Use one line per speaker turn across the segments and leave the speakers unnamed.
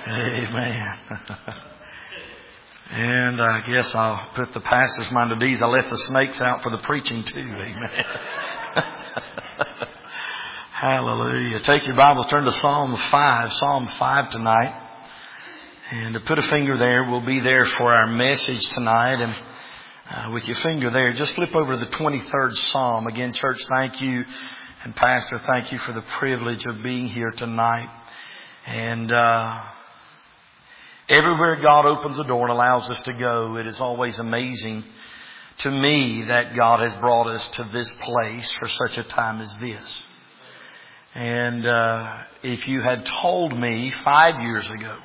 Amen. And I guess I'll put the pastor's mind at ease. I left the snakes out for the preaching too. Amen. Hallelujah. Take your Bibles, turn to Psalm 5. Psalm 5 tonight. And to put a finger there, we'll be there for our message tonight. And with your finger there, just flip over to the 23rd Psalm. Again, church, thank you. And Pastor, thank you for the privilege of being here tonight. And everywhere God opens a door and allows us to go, it is always amazing to me that God has brought us to this place for such a time as this. And if you had told me 5 years ago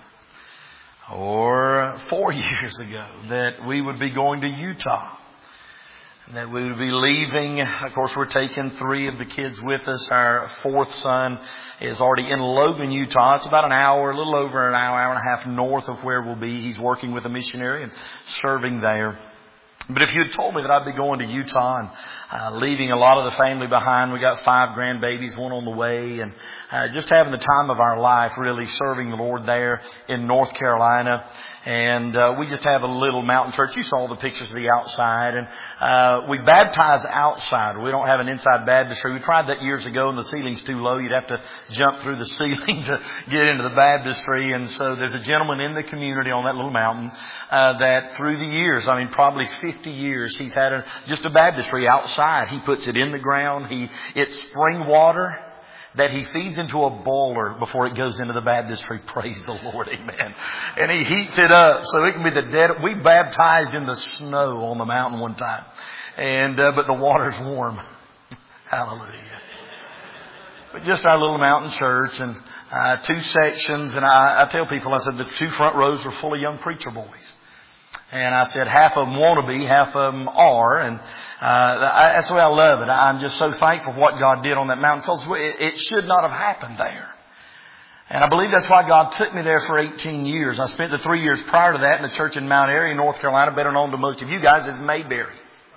or 4 years ago that we would be going to Utah, that we would be leaving, of course we're taking 3 of the kids with us. Our 4th son is already in Logan, Utah. It's about an hour, a little over an hour and a half north of where we'll be. He's working with a missionary and serving there. But if you had told me that I'd be going to Utah and leaving a lot of the family behind, we got 5 grandbabies, 1 on the way, and just having the time of our life really serving the Lord there in North Carolina. And we just have a little mountain church. You saw the pictures of the outside. And we baptize outside. We don't have an inside baptistry. We tried that years ago and the ceiling's too low. You'd have to jump through the ceiling to get into the baptistry. And so there's a gentleman in the community on that little mountain that through the years, I mean probably 50 years, he's had just a baptistry outside. He puts it in the ground. It's spring water that he feeds into a boiler before it goes into the baptistry. Praise the Lord. Amen. And he heats it up so it can be the dead. We baptized in the snow on the mountain one time. And, but the water's warm. Hallelujah. But just our little mountain church and, 2 sections. And I tell people, I said the 2 front rows were full of young preacher boys. And I said half of them want to be, half of them are. And that's the way I love it. I'm just so thankful for what God did on that mountain, because it should not have happened there. And I believe that's why God took me there for 18 years. I spent the 3 years prior to that in the church in Mount Airy, North Carolina, better known to most of you guys as Mayberry.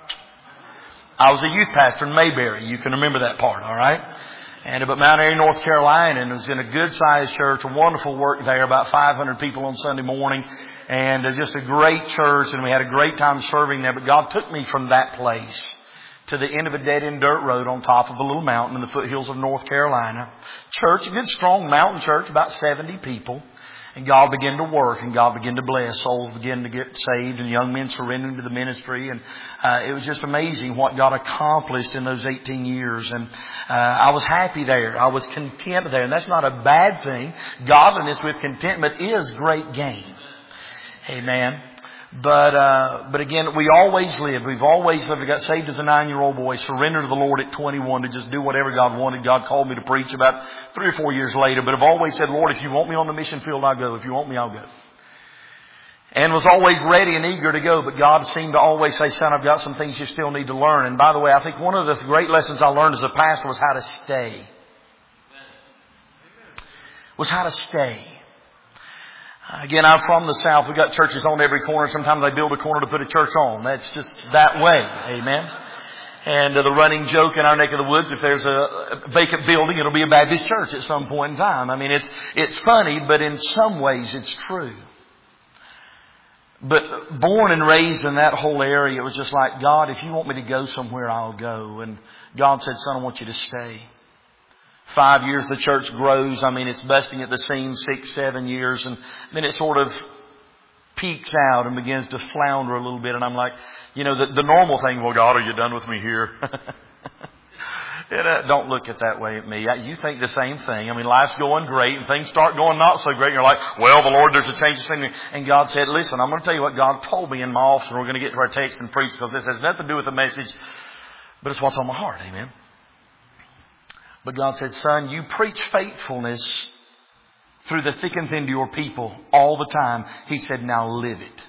I was a youth pastor in Mayberry. You can remember that part, all right? But Mount Airy, North Carolina, and it was in a good-sized church, a wonderful work there, about 500 people on Sunday morning. And just a great church, and we had a great time serving there. But God took me from that place to the end of a dead-end dirt road on top of a little mountain in the foothills of North Carolina. Church, a good strong mountain church, about 70 people. And God began to work, and God began to bless. Souls began to get saved, and young men surrendering to the ministry. And it was just amazing what God accomplished in those 18 years. And I was happy there. I was content there. And that's not a bad thing. Godliness with contentment is great gain. Amen. But again, we've always lived. We got saved as a 9-year-old boy, surrendered to the Lord at 21 to just do whatever God wanted. God called me to preach about 3 or 4 years later. But I've always said, Lord, if you want me on the mission field, I'll go. If you want me, I'll go. And was always ready and eager to go. But God seemed to always say, son, I've got some things you still need to learn. And by the way, I think one of the great lessons I learned as a pastor was how to stay. Again, I'm from the South. We've got churches on every corner. Sometimes they build a corner to put a church on. That's just that way. Amen. And the running joke in our neck of the woods, if there's a vacant building, it'll be a Baptist church at some point in time. I mean, it's funny, but in some ways it's true. But born and raised in that whole area, it was just like, God, if you want me to go somewhere, I'll go. And God said, son, I want you to stay. 5 years the church grows. I mean, it's busting at the seams, 6, 7 years. And then it sort of peaks out and begins to flounder a little bit. And I'm like, the normal thing, well, God, are you done with me here? Don't look at that way at me. You think the same thing. I mean, life's going great and things start going not so great. And you're like, well, the Lord, there's a change of scenery. And God said, listen, I'm going to tell you what God told me in my office. And we're going to get to our text and preach, because this has nothing to do with the message, but it's what's on my heart. Amen. But God said, son, you preach faithfulness through the thick and thin to your people all the time. He said, now live it.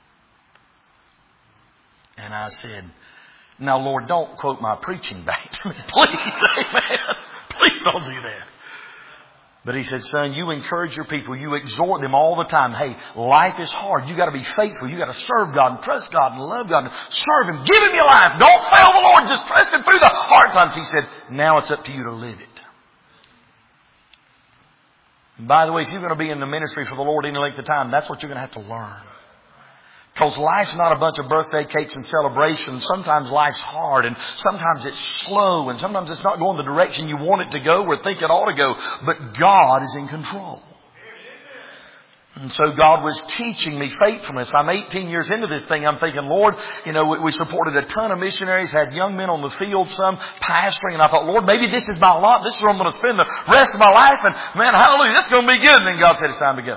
And I said, now, Lord, don't quote my preaching back to me, please. Amen. Please don't do that. But he said, son, you encourage your people. You exhort them all the time. Hey, life is hard. You got to be faithful. You got to serve God and trust God and love God and serve Him. Give Him your life. Don't fail the Lord. Just trust Him through the hard times. He said, now it's up to you to live it. By the way, if you're going to be in the ministry for the Lord any length of time, that's what you're going to have to learn. Because life's not a bunch of birthday cakes and celebrations. Sometimes life's hard, and sometimes it's slow, and sometimes it's not going the direction you want it to go or think it ought to go. But God is in control. And so God was teaching me faithfulness. I'm 18 years into this thing. I'm thinking, Lord, we supported a ton of missionaries, had young men on the field, some pastoring. And I thought, Lord, maybe this is my lot. This is where I'm going to spend the rest of my life. And man, hallelujah, this is going to be good. And then God said, it's time to go.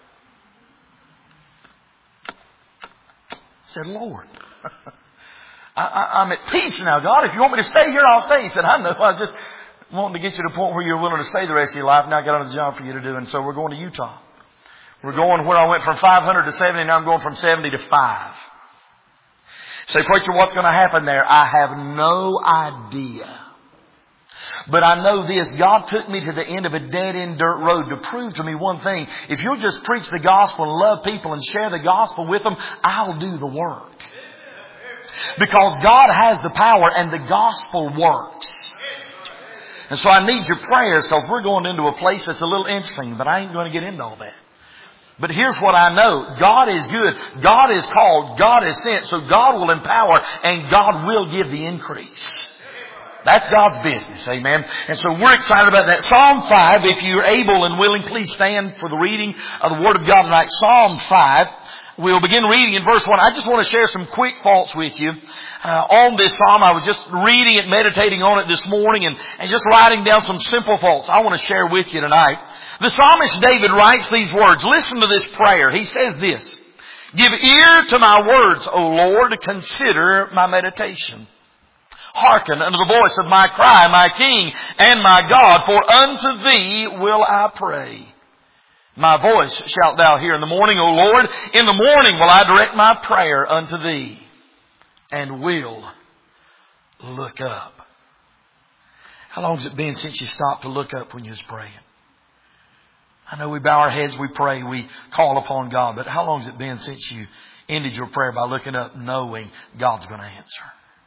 I said, Lord, I'm at peace now, God. If you want me to stay here, I'll stay. He said, I know. I was just wanting to get you to the point where you're willing to stay the rest of your life. Now I got another job for you to do. And so we're going to Utah. We're going where I went from 500 to 70. Now I'm going from 70 to 5. Say, preacher, what's going to happen there? I have no idea. But I know this. God took me to the end of a dead-end dirt road to prove to me one thing. If you'll just preach the gospel and love people and share the gospel with them, I'll do the work. Because God has the power and the gospel works. And so I need your prayers because we're going into a place that's a little interesting, but I ain't going to get into all that. But here's what I know. God is good. God is called. God is sent. So God will empower and God will give the increase. That's God's business. Amen. And so we're excited about that. Psalm 5, if you're able and willing, please stand for the reading of the Word of God tonight. Psalm 5. We'll begin reading in verse 1. I just want to share some quick thoughts with you on this psalm. I was just reading it, meditating on it this morning, and just writing down some simple thoughts I want to share with you tonight. The psalmist David writes these words. Listen to this prayer. He says this, give ear to my words, O Lord, consider my meditation. Hearken unto the voice of my cry, my King and my God, for unto thee will I pray. My voice shalt thou hear in the morning, O Lord. In the morning will I direct my prayer unto thee, and will look up. How long has it been since you stopped to look up when you was praying? I know we bow our heads, we pray, we call upon God, but how long has it been since you ended your prayer by looking up knowing God's going to answer?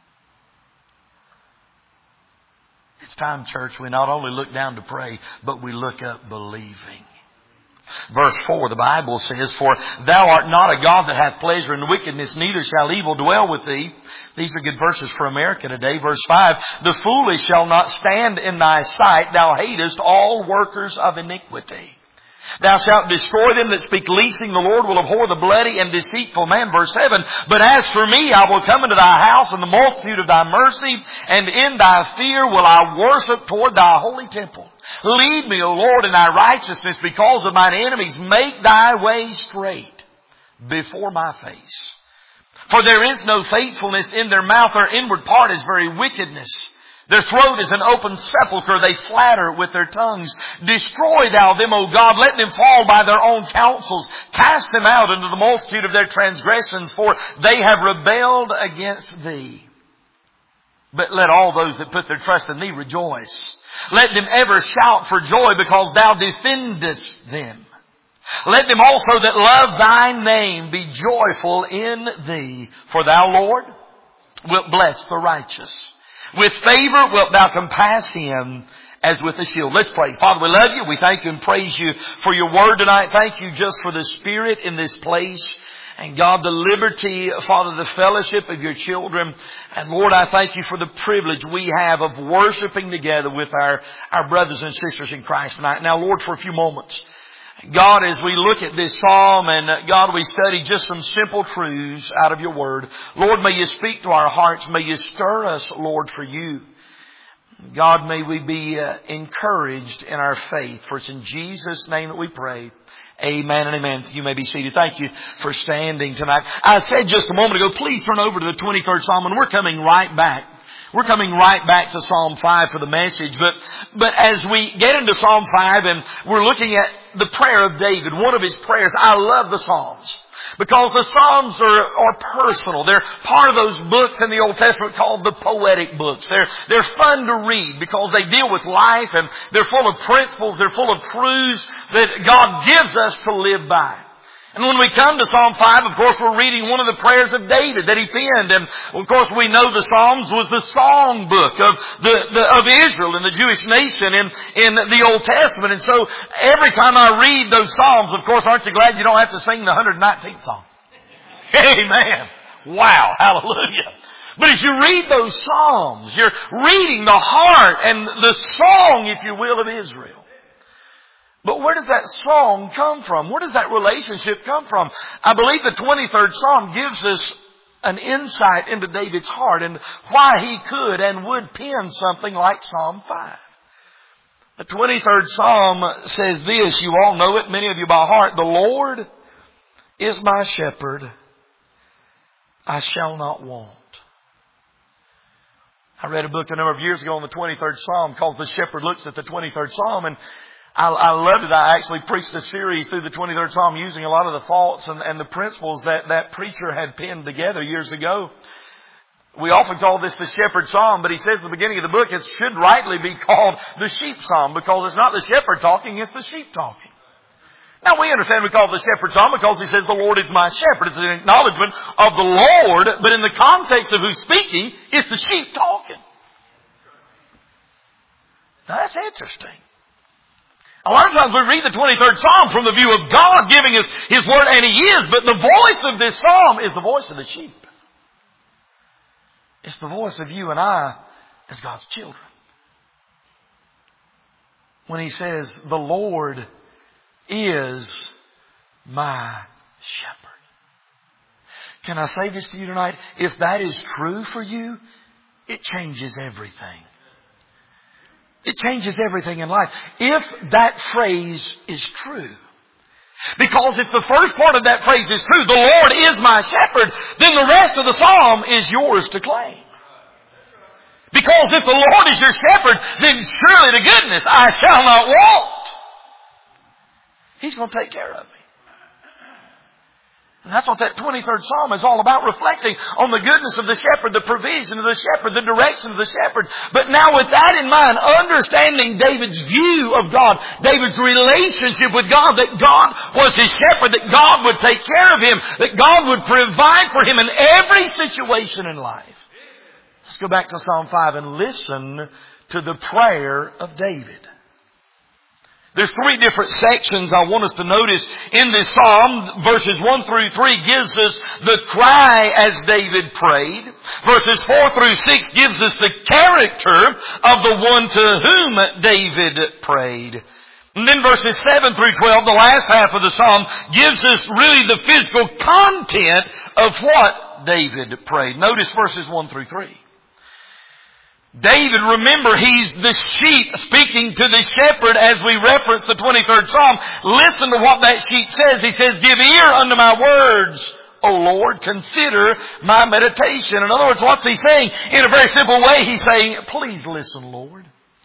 It's time, church, we not only look down to pray, but we look up believing. Verse 4, the Bible says, for thou art not a God that hath pleasure in wickedness, neither shall evil dwell with thee. These are good verses for America today. Verse 5, the foolish shall not stand in thy sight. Thou hatest all workers of iniquity. Thou shalt destroy them that speak leasing. The Lord will abhor the bloody and deceitful man. Verse 7, but as for me, I will come into thy house in the multitude of thy mercy, and in thy fear will I worship toward thy holy temple. Lead me, O Lord, in thy righteousness because of mine enemies. Make thy way straight before my face. For there is no faithfulness in their mouth. Their inward part is very wickedness. Their throat is an open sepulchre. They flatter with their tongues. Destroy thou them, O God. Let them fall by their own counsels. Cast them out into the multitude of their transgressions, for they have rebelled against thee. But let all those that put their trust in thee rejoice. Let them ever shout for joy because thou defendest them. Let them also that love thy name be joyful in thee. For thou, Lord, wilt bless the righteous. With favor wilt thou compass him as with a shield. Let's pray. Father, we love you. We thank you and praise you for your word tonight. Thank you just for the Spirit in this place. And God, the liberty, Father, the fellowship of your children. And Lord, I thank you for the privilege we have of worshiping together with our brothers and sisters in Christ tonight. Now, Lord, for a few moments, God, as we look at this psalm and God, we study just some simple truths out of your word. Lord, may you speak to our hearts. May you stir us, Lord, for you. God, may we be encouraged in our faith. For it's in Jesus' name that we pray. Amen and amen. You may be seated. Thank you for standing tonight. I said just a moment ago, please turn over to the 23rd Psalm, and we're coming right back. We're coming right back to Psalm 5 for the message. But as we get into Psalm 5 and we're looking at the prayer of David, one of his prayers, I love the Psalms. Because the Psalms are personal. They're part of those books in the Old Testament called the poetic books. They're fun to read because they deal with life and they're full of principles. They're full of truths that God gives us to live by. And when we come to Psalm 5, of course, we're reading one of the prayers of David that he penned. And, of course, we know the Psalms was the song book of Israel and the Jewish nation in the Old Testament. And so, every time I read those Psalms, of course, aren't you glad you don't have to sing the 119th Psalm? Amen. Wow. Hallelujah. But as you read those Psalms, you're reading the heart and the song, if you will, of Israel. But where does that song come from? Where does that relationship come from? I believe the 23rd Psalm gives us an insight into David's heart and why he could and would pen something like Psalm 5. The 23rd Psalm says this, you all know it, many of you by heart, the Lord is my shepherd, I shall not want. I read a book a number of years ago on the 23rd Psalm called The Shepherd Looks at the 23rd Psalm, and I loved it. I actually preached a series through the 23rd Psalm using a lot of the thoughts and the principles that preacher had penned together years ago. We often call this the Shepherd Psalm, but he says at the beginning of the book it should rightly be called the Sheep Psalm because it's not the shepherd talking, it's the sheep talking. Now we understand we call it the Shepherd Psalm because he says the Lord is my shepherd. It's an acknowledgement of the Lord, but in the context of who's speaking, it's the sheep talking. Now that's interesting. A lot of times we read the 23rd Psalm from the view of God giving us His Word, and He is, but the voice of this Psalm is the voice of the sheep. It's the voice of you and I as God's children. When He says, the Lord is my shepherd. Can I say this to you tonight? If that is true for you, it changes everything. It changes everything in life. If that phrase is true. Because if the first part of that phrase is true, the Lord is my shepherd, then the rest of the psalm is yours to claim. Because if the Lord is your shepherd, then surely to goodness I shall not want. He's going to take care of me. And that's what that 23rd Psalm is all about, reflecting on the goodness of the shepherd, the provision of the shepherd, the direction of the shepherd. But now with that in mind, understanding David's view of God, David's relationship with God, that God was his shepherd, that God would take care of him, that God would provide for him in every situation in life. Let's go back to Psalm 5 and listen to the prayer of David. There's three different sections I want us to notice in this psalm. Verses 1 through 3 gives us the cry as David prayed. Verses 4 through 6 gives us the character of the one to whom David prayed. And then verses 7 through 12, the last half of the psalm, gives us really the physical content of what David prayed. Notice verses 1 through 3. David, remember, he's the sheep speaking to the shepherd as we reference the 23rd Psalm. Listen to what that sheep says. He says, give ear unto my words, O Lord, consider my meditation. In other words, what's he saying? In a very simple way, he's saying, please listen, Lord.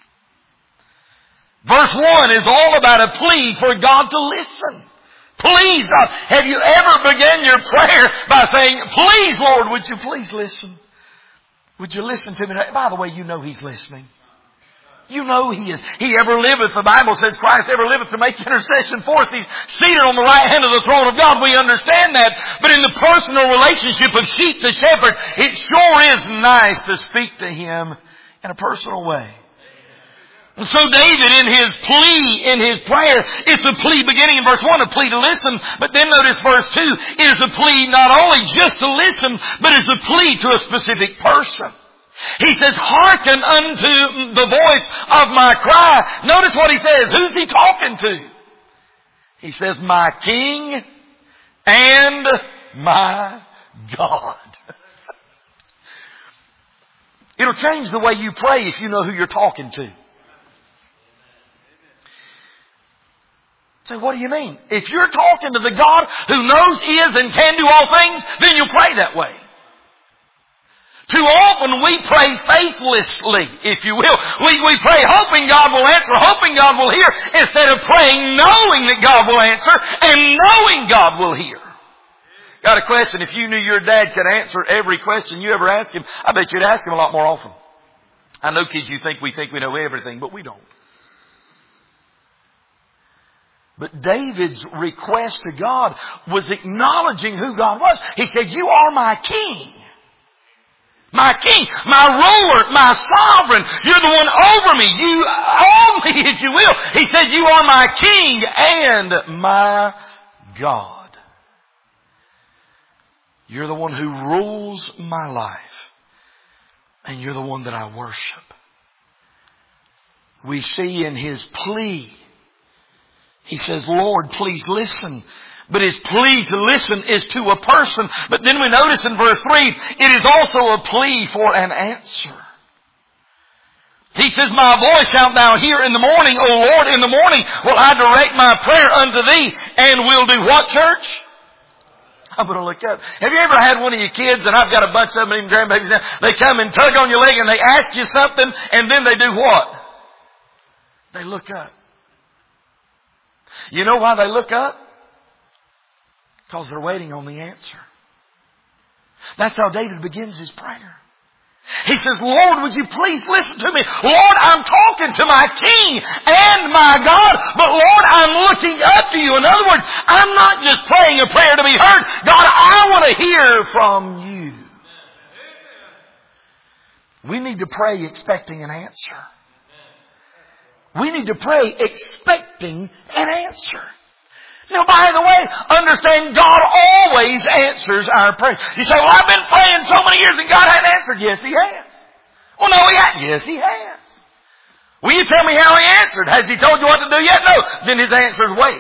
Verse 1 is all about a plea for God to listen. Please, God. Have you ever begun your prayer by saying, please, Lord, would you please listen? Would you listen to me? By the way, you know He's listening. You know He is. He ever liveth, the Bible says Christ ever liveth to make intercession for us. He's seated on the right hand of the throne of God. We understand that. But in the personal relationship of sheep to shepherd, it sure is nice to speak to Him in a personal way. And so David, in his plea, in his prayer, it's a plea beginning in verse 1, a plea to listen. But then notice verse 2, it is a plea not only just to listen, but it's a plea to a specific person. He says, hearken unto the voice of my cry. Notice what he says. Who's he talking to? He says, my King and my God. It'll change the way you pray if you know who you're talking to. So what do you mean? If you're talking to the God who knows, is, and can do all things, then you'll pray that way. Too often we pray faithlessly, if you will. We pray hoping God will answer, hoping God will hear, instead of praying knowing that God will answer and knowing God will hear. Got a question. If you knew your dad could answer every question you ever ask him, I bet you'd ask him a lot more often. I know kids, you think we know everything, but we don't. But David's request to God was acknowledging who God was. He said, you are my king. My king, my ruler, my sovereign. You're the one over me. You own me if you will. He said, you are my king and my God. You're the one who rules my life. And you're the one that I worship. We see in his plea, he says, Lord, please listen. But his plea to listen is to a person. But then we notice in verse 3, it is also a plea for an answer. He says, my voice shalt thou hear in the morning, O Lord, in the morning will I direct my prayer unto thee, and will do what, church? I'm going to look up. Have you ever had one of your kids, and I've got a bunch of them, even grandbabies now, they come and tug on your leg and they ask you something, and then they do what? They look up. You know why they look up? Because they're waiting on the answer. That's how David begins his prayer. He says, Lord, would you please listen to me? Lord, I'm talking to my King and my God, but Lord, I'm looking up to you. In other words, I'm not just praying a prayer to be heard. God, I want to hear from you. We need to pray expecting an answer. We need to pray expecting an answer. Now, by the way, understand God always answers our prayers. You say, well, I've been praying so many years and God hadn't answered. Yes, He has. Well, no, He hasn't. Yes, He has. Will you tell me how He answered? Has He told you what to do yet? No. Then His answer is wait.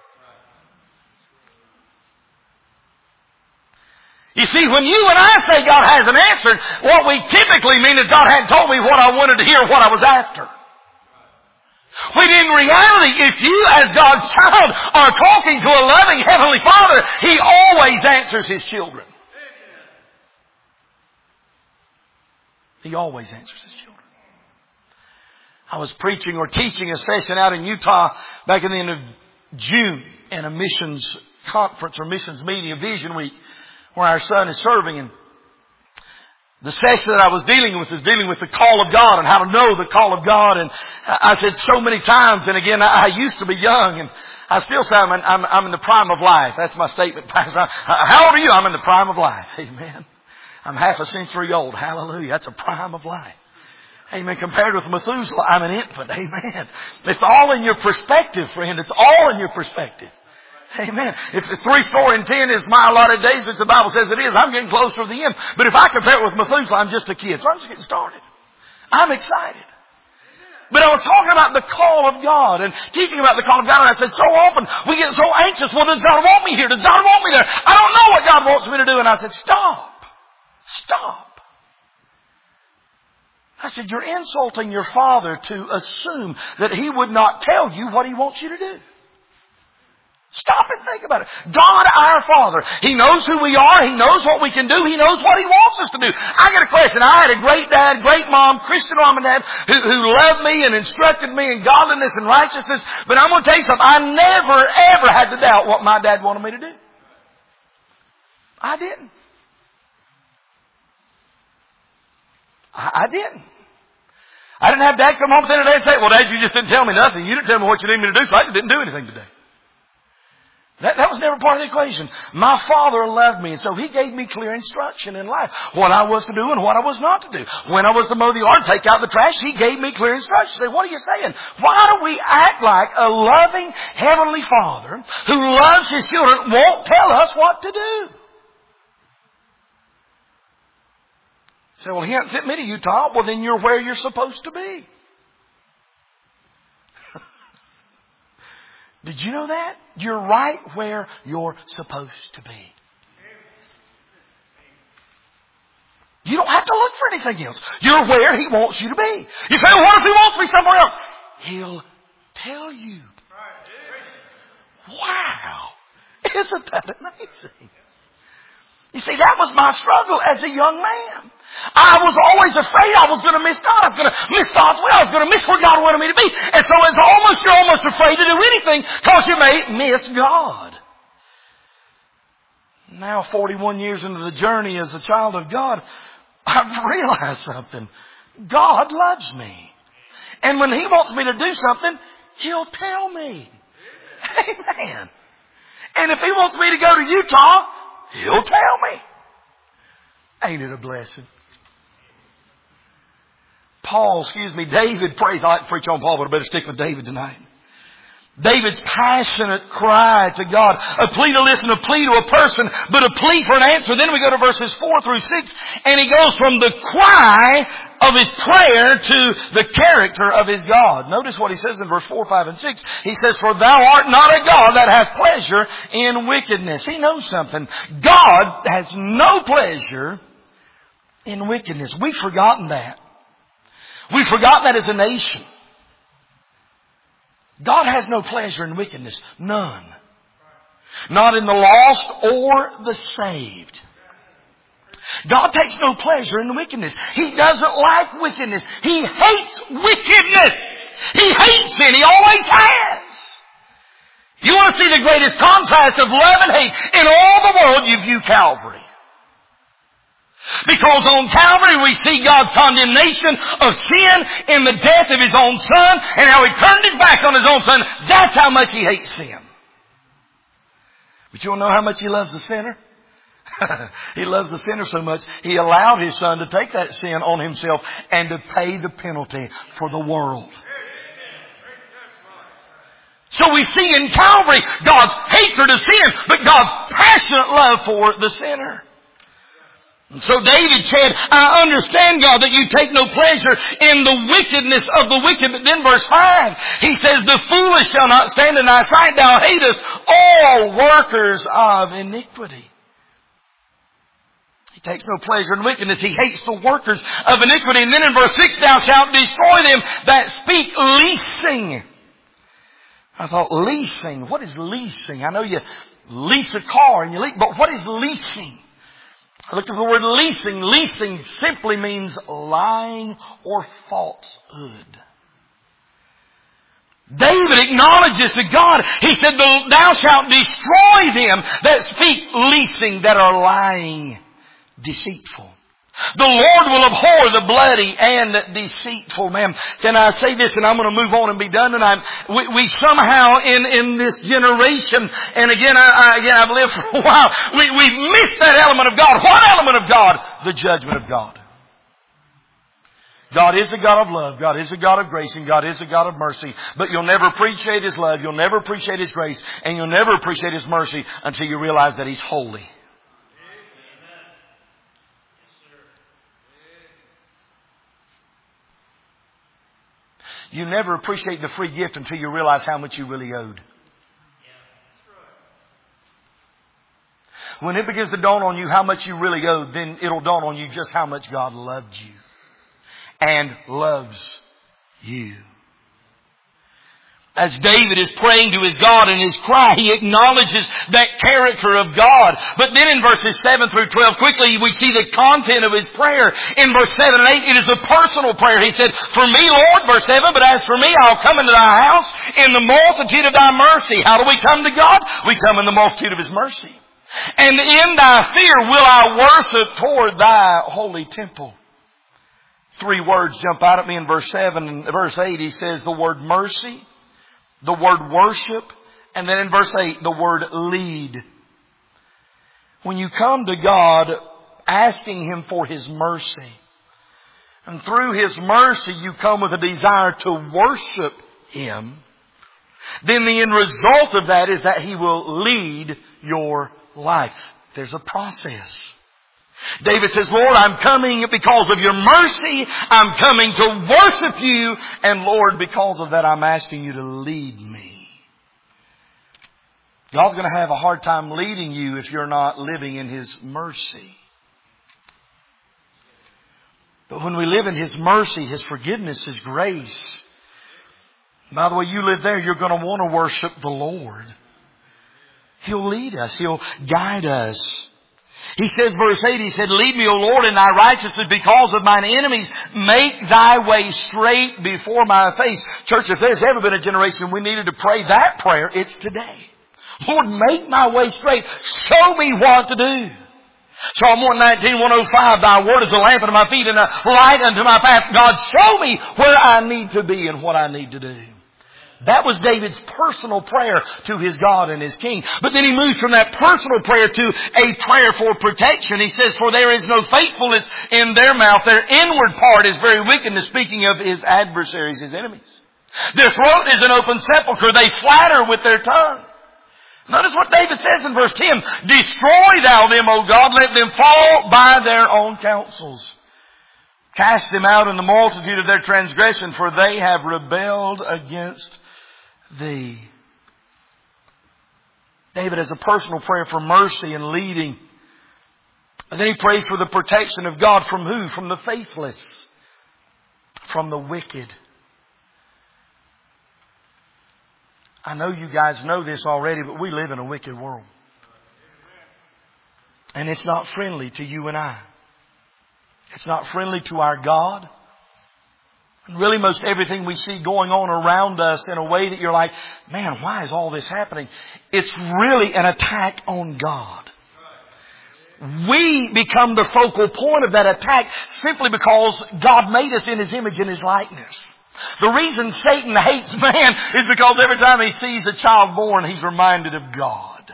You see, when you and I say God hasn't answered, what we typically mean is God hadn't told me what I wanted to hear, what I was after. When in reality, if you as God's child are talking to a loving Heavenly Father, He always answers His children. He always answers His children. I was preaching or teaching a session out in Utah back in the end of June in a missions conference or missions meeting, a Vision Week, where our son is serving. And the session that I was dealing with is dealing with the call of God and how to know the call of God. And I said so many times, and again, I used to be young, and I still say I'm in the prime of life. That's my statement, Pastor. How old are you? I'm in the prime of life. Amen. I'm half a century old. Hallelujah. That's a prime of life. Amen. Compared with Methuselah, I'm an infant. Amen. It's all in your perspective, friend. It's all in your perspective. Amen. If 70 is my allotted days, which the Bible says it is, I'm getting closer to the end. But if I compare it with Methuselah, I'm just a kid. So I'm just getting started. I'm excited. But I was talking about the call of God and teaching about the call of God. And I said, so often we get so anxious. Well, does God want me here? Does God want me there? I don't know what God wants me to do. And I said, stop. Stop. I said, you're insulting your Father to assume that He would not tell you what He wants you to do. Stop and think about it. God, our Father, He knows who we are. He knows what we can do. He knows what He wants us to do. I got a question. I had a great dad, great mom, Christian mom and dad who loved me and instructed me in godliness and righteousness. But I'm going to tell you something. I never, ever had to doubt what my dad wanted me to do. I didn't. I didn't. I didn't have Dad come home at the end of the day and say, well, Dad, you just didn't tell me nothing. You didn't tell me what you need me to do, so I just didn't do anything today. That was never part of the equation. My Father loved me, and so He gave me clear instruction in life. What I was to do and what I was not to do. When I was to mow the yard, take out the trash, He gave me clear instruction. Say, what are you saying? Why do we act like a loving Heavenly Father who loves His children won't tell us what to do? Say, well, He hasn't sent me to Utah. Well, then you're where you're supposed to be. Did you know that? You're right where you're supposed to be. You don't have to look for anything else. You're where He wants you to be. You say, well, what if He wants me somewhere else? He'll tell you. Wow. Isn't that amazing? You see, that was my struggle as a young man. I was always afraid I was going to miss God. I was going to miss God's will. I was going to miss where God wanted me to be. And so you're almost afraid to do anything because you may miss God. Now, 41 years into the journey as a child of God, I've realized something. God loves me. And when He wants me to do something, He'll tell me. Amen. And if He wants me to go to Utah, He'll tell me. Ain't it a blessing? David prays. I like to preach on Paul, but I better stick with David tonight. David's passionate cry to God. A plea to listen, a plea to a person, but a plea for an answer. Then we go to verses 4 through 6, and he goes from the cry of his prayer to the character of his God. Notice what he says in verse 4, 5, and 6. He says, for thou art not a God that hath pleasure in wickedness. He knows something. God has no pleasure in wickedness. We've forgotten that. We've forgotten that as a nation. God has no pleasure in wickedness. None. Not in the lost or the saved. God takes no pleasure in wickedness. He doesn't like wickedness. He hates wickedness. He hates sin. He always has. You want to see the greatest contrast of love and hate in all the world, you view Calvary. Because on Calvary we see God's condemnation of sin in the death of His own Son, and how He turned His back on His own Son. That's how much He hates sin. But you want to know how much He loves the sinner? He loves the sinner so much, He allowed His Son to take that sin on Himself and to pay the penalty for the world. So we see in Calvary God's hatred of sin, but God's passionate love for the sinner. And so David said, I understand, God, that you take no pleasure in the wickedness of the wicked. But then verse 5, he says, the foolish shall not stand in thy sight. Thou hatest all workers of iniquity. He takes no pleasure in wickedness. He hates the workers of iniquity. And then in verse 6, thou shalt destroy them that speak leasing. I thought, leasing. What is leasing? I know you lease a car and you lease, but what is leasing? I looked at the word leasing. Leasing simply means lying or falsehood. David acknowledges to God. He said, thou shalt destroy them that speak leasing, that are lying, deceitful. The Lord will abhor the bloody and deceitful man. Can I say this, and I'm going to move on and be done tonight. We somehow in this generation, and again I've lived for a while, we've missed that element of God. What element of God? The judgment of God. God is a God of love. God is a God of grace, and God is a God of mercy. But you'll never appreciate His love. You'll never appreciate His grace, and you'll never appreciate His mercy until you realize that He's holy. You never appreciate the free gift until you realize how much you really owed. When it begins to dawn on you how much you really owed, then it'll dawn on you just how much God loved you and loves you. As David is praying to his God in his cry, he acknowledges that character of God. But then in verses 7 through 12, quickly we see the content of his prayer. In verse 7 and 8, it is a personal prayer. He said, for me, Lord, verse 7, but as for me, I'll come into thy house in the multitude of thy mercy. How do we come to God? We come in the multitude of His mercy. And in thy fear will I worship toward thy holy temple. 3 words jump out at me in verse 7 and verse 8. He says the word mercy, the word worship, and then in verse 8, the word lead. When you come to God asking Him for His mercy, and through His mercy you come with a desire to worship Him, then the end result of that is that He will lead your life. There's a process. David says, Lord, I'm coming because of your mercy. I'm coming to worship you. And Lord, because of that, I'm asking you to lead me. God's going to have a hard time leading you if you're not living in His mercy. But when we live in His mercy, His forgiveness, His grace, by the way, you live there, you're going to want to worship the Lord. He'll lead us. He'll guide us. He says, verse 8, he said, lead me, O Lord, in thy righteousness because of mine enemies. Make thy way straight before my face. Church, if there's ever been a generation we needed to pray that prayer, it's today. Lord, make my way straight. Show me what to do. Psalm 119, 105, thy word is a lamp unto my feet and a light unto my path. God, show me where I need to be and what I need to do. That was David's personal prayer to his God and his King. But then he moves from that personal prayer to a prayer for protection. He says, for there is no faithfulness in their mouth. Their inward part is very wickedness, speaking of his adversaries, his enemies. Their throat is an open sepulchre. They flatter with their tongue. Notice what David says in verse 10. Destroy thou them, O God. Let them fall by their own counsels. Cast them out in the multitude of their transgression, for they have rebelled against Thee. David has a personal prayer for mercy and leading. And then he prays for the protection of God from who? From the faithless. From the wicked. I know you guys know this already, but we live in a wicked world. And it's not friendly to you and I. It's not friendly to our God. And really most everything we see going on around us in a way that you're like, man, why is all this happening? It's really an attack on God. We become the focal point of that attack simply because God made us in His image and His likeness. The reason Satan hates man is because every time he sees a child born, he's reminded of God.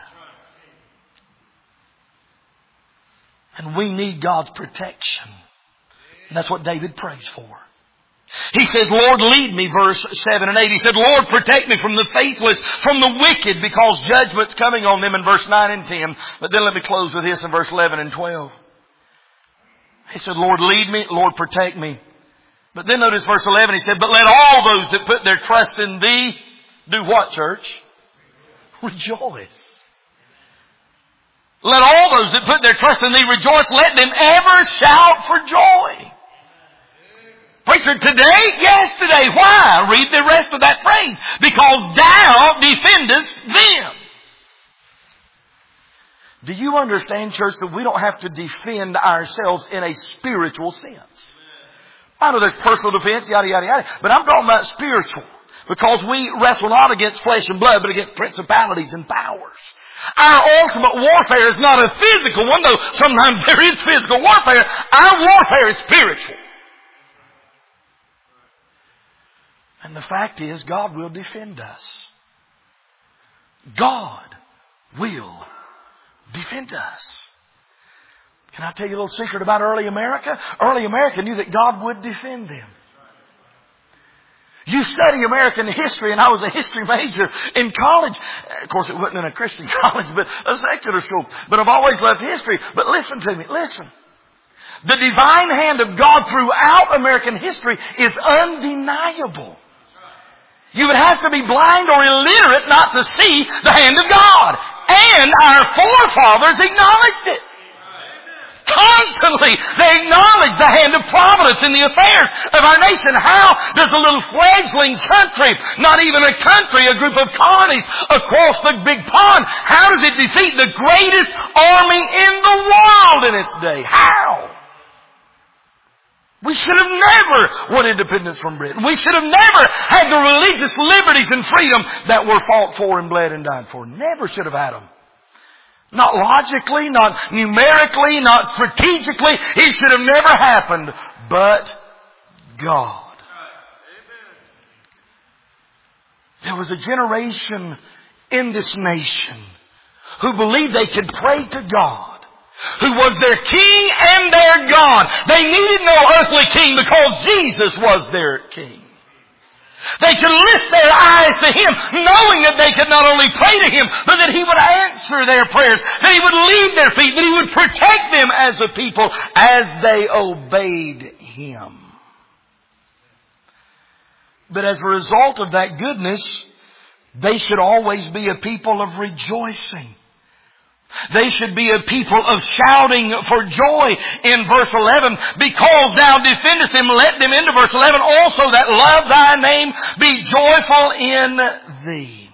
And we need God's protection. And that's what David prays for. He says, Lord, lead me, verse 7 and 8. He said, Lord, protect me from the faithless, from the wicked, because judgment's coming on them in verse 9 and 10. But then let me close with this in verse 11 and 12. He said, Lord, lead me, Lord, protect me. But then notice verse 11, he said, but let all those that put their trust in Thee do what, church? Rejoice. Let all those that put their trust in Thee rejoice. Let them ever shout for joy. Preacher, today? Yes, today. Why? Read the rest of that phrase. Because Thou defendest them. Do you understand, church, that we don't have to defend ourselves in a spiritual sense? I know there's personal defense, yada, yada, yada. But I'm talking about spiritual. Because we wrestle not against flesh and blood, but against principalities and powers. Our ultimate warfare is not a physical one, though sometimes there is physical warfare. Our warfare is spiritual. And the fact is, God will defend us. God will defend us. Can I tell you a little secret about early America? Early America knew that God would defend them. You study American history, and I was a history major in college. Of course, it wasn't in a Christian college, but a secular school. But I've always loved history. But listen to me, listen. The divine hand of God throughout American history is undeniable. You would have to be blind or illiterate not to see the hand of God. And our forefathers acknowledged it. Constantly, they acknowledge the hand of providence in the affairs of our nation. How does a little fledgling country, not even a country, a group of colonies across the big pond, how does it defeat the greatest army in the world in its day? How? We should have never won independence from Britain. We should have never had the religious liberties and freedom that were fought for and bled and died for. Never should have had them. Not logically, not numerically, not strategically. It should have never happened. But God. There was a generation in this nation who believed they could pray to God, who was their King and their God. They needed no earthly king because Jesus was their King. They could lift their eyes to Him, knowing that they could not only pray to Him, but that He would answer their prayers, that He would lead their feet, that He would protect them as a people as they obeyed Him. But as a result of that goodness, they should always be a people of rejoicing. They should be a people of shouting for joy in verse 11. Because Thou defendest them, let them, into verse 11, also that love Thy name be joyful in Thee.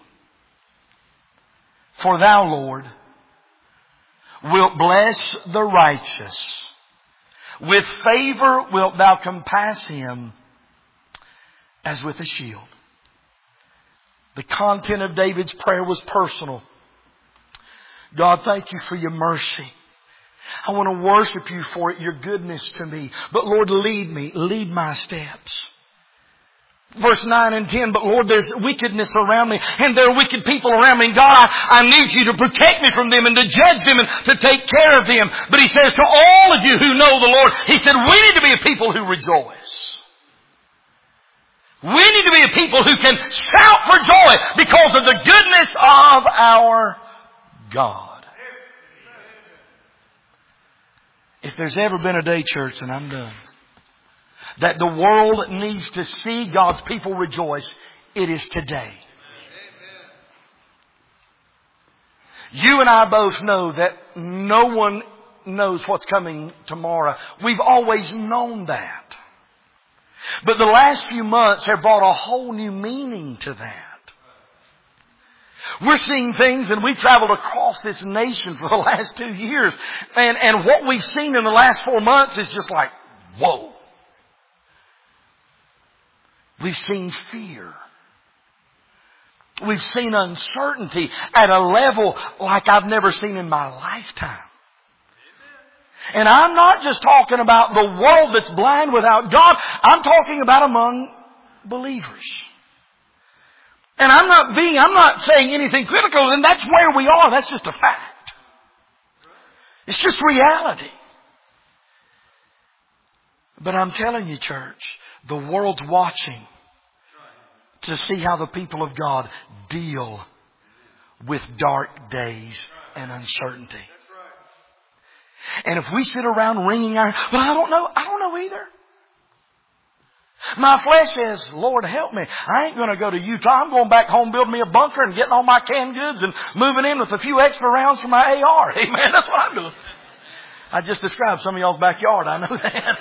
For Thou, Lord, wilt bless the righteous. With favor wilt Thou compass him as with a shield. The content of David's prayer was personal. God, thank You for Your mercy. I want to worship You for it, Your goodness to me. But Lord, lead me. Lead my steps. Verse 9 and 10, but Lord, there's wickedness around me, and there are wicked people around me. And God, I need you to protect me from them and to judge them and to take care of them. But He says to all of you who know the Lord, He said, we need to be a people who rejoice. We need to be a people who can shout for joy because of the goodness of our God. If there's ever been a day, church, and I'm done, that the world needs to see God's people rejoice, it is today. You and I both know that no one knows what's coming tomorrow. We've always known that. But the last few months have brought a whole new meaning to that. We're seeing things, and we've traveled across this nation for the last 2 years. And what we've seen in the last 4 months is just like, whoa. We've seen fear. We've seen uncertainty at a level like I've never seen in my lifetime. And I'm not just talking about the world that's blind without God. I'm talking about among believers. And I'm not saying anything critical, and that's where we are. That's just a fact. It's just reality. But I'm telling you, church, the world's watching to see how the people of God deal with dark days and uncertainty. And if we sit around wringing our, but I don't know either. My flesh says, Lord, help me. I ain't going to go to Utah. I'm going back home, building me a bunker and getting all my canned goods and moving in with a few extra rounds for my AR. Amen. That's what I'm doing. I just described some of y'all's backyard. I know that.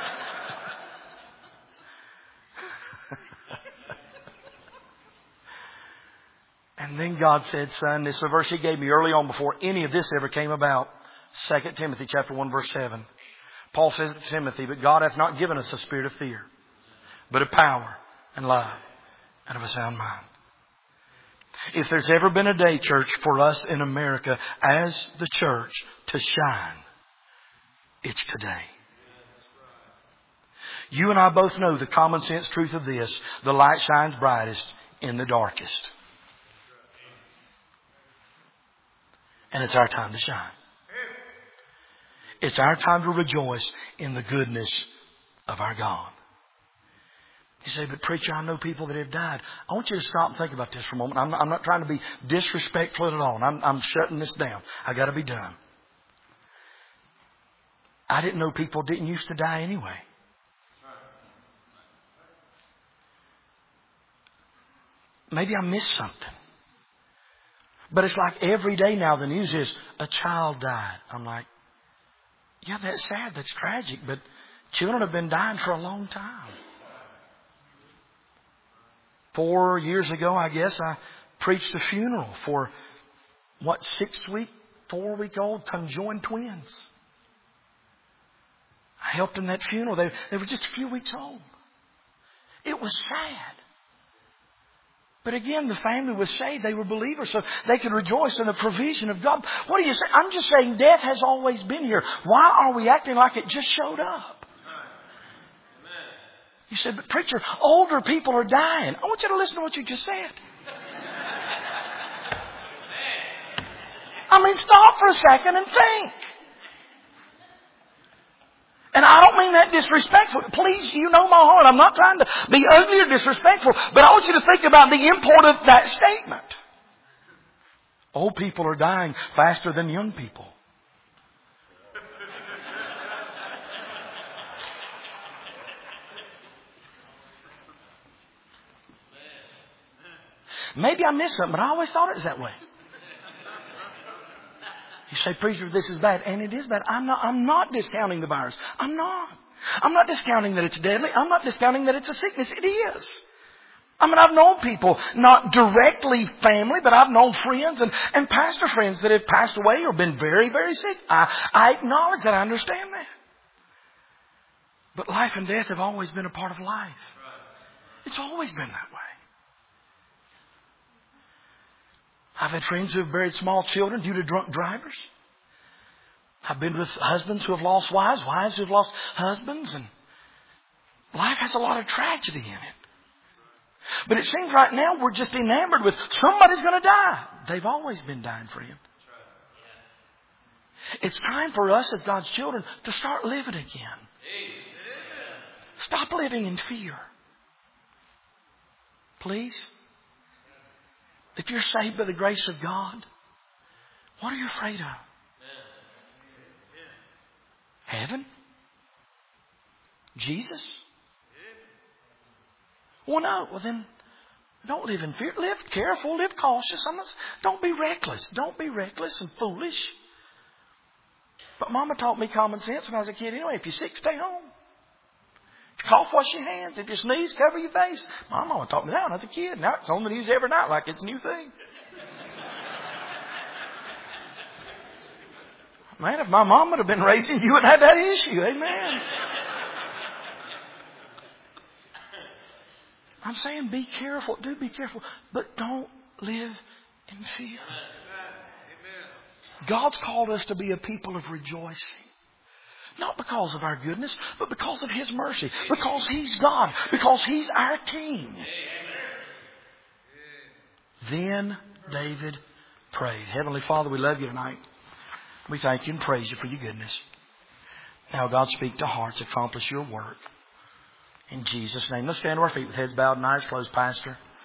And then God said, son, this is a verse He gave me early on before any of this ever came about. 2 Timothy chapter 1 verse 7. Paul says to Timothy, but God hath not given us a spirit of fear, but of power and love and of a sound mind. If there's ever been a day, church, for us in America as the church to shine, it's today. You and I both know the common sense truth of this. The light shines brightest in the darkest. And it's our time to shine. It's our time to rejoice in the goodness of our God. You say, but preacher, I know people that have died. I want you to stop and think about this for a moment. I'm not trying to be disrespectful at all. I'm shutting this down. I got to be done. I didn't know people didn't used to die anyway. Maybe I missed something. But it's like every day now the news is a child died. I'm like, yeah, that's sad. That's tragic. But children have been dying for a long time. 4 years ago, I guess, I preached a funeral for 4-week-old conjoined twins. I helped in that funeral. They were just a few weeks old. It was sad. But again, the family was saved. They were believers, so they could rejoice in the provision of God. What do you say? I'm just saying death has always been here. Why are we acting like it just showed up? You said, but preacher, older people are dying. I want you to listen to what you just said. I mean, stop for a second and think. And I don't mean that disrespectful. Please, you know my heart. I'm not trying to be ugly or disrespectful. But I want you to think about the import of that statement. Old people are dying faster than young people. Maybe I missed something, but I always thought it was that way. You say, preacher, this is bad. And it is bad. I'm not discounting the virus. I'm not discounting that it's deadly. I'm not discounting that it's a sickness. It is. I mean, I've known people, not directly family, but I've known friends and pastor friends that have passed away or been very, very sick. I acknowledge that. I understand that. But life and death have always been a part of life. It's always been that way. I've had friends who have buried small children due to drunk drivers. I've been with husbands who have lost wives, wives who have lost husbands. And life has a lot of tragedy in it. But it seems right now we're just enamored with somebody's going to die. They've always been dying, friend. It's time for us as God's children to start living again. Stop living in fear. Please. If you're saved by the grace of God, what are you afraid of? Heaven? Jesus? Well, no. Well, then don't live in fear. Live careful. Live cautious. Don't be reckless. Don't be reckless and foolish. But Mama taught me common sense when I was a kid anyway. If you're sick, stay home. If you cough, wash your hands. If you sneeze, cover your face. My mama taught me that when I was a kid. Now it's on the news every night like it's a new thing. Man, if my mom would have been raising you, wouldn't have had that issue. Amen. I'm saying be careful. Do be careful. But don't live in fear. God's called us to be a people of rejoicing. Not because of our goodness, but because of His mercy. Because He's God. Because He's our King. Then David prayed. Heavenly Father, we love you tonight. We thank you and praise you for your goodness. Now, God, speak to hearts. Accomplish your work. In Jesus' name. Let's stand to our feet with heads bowed and eyes closed, Pastor.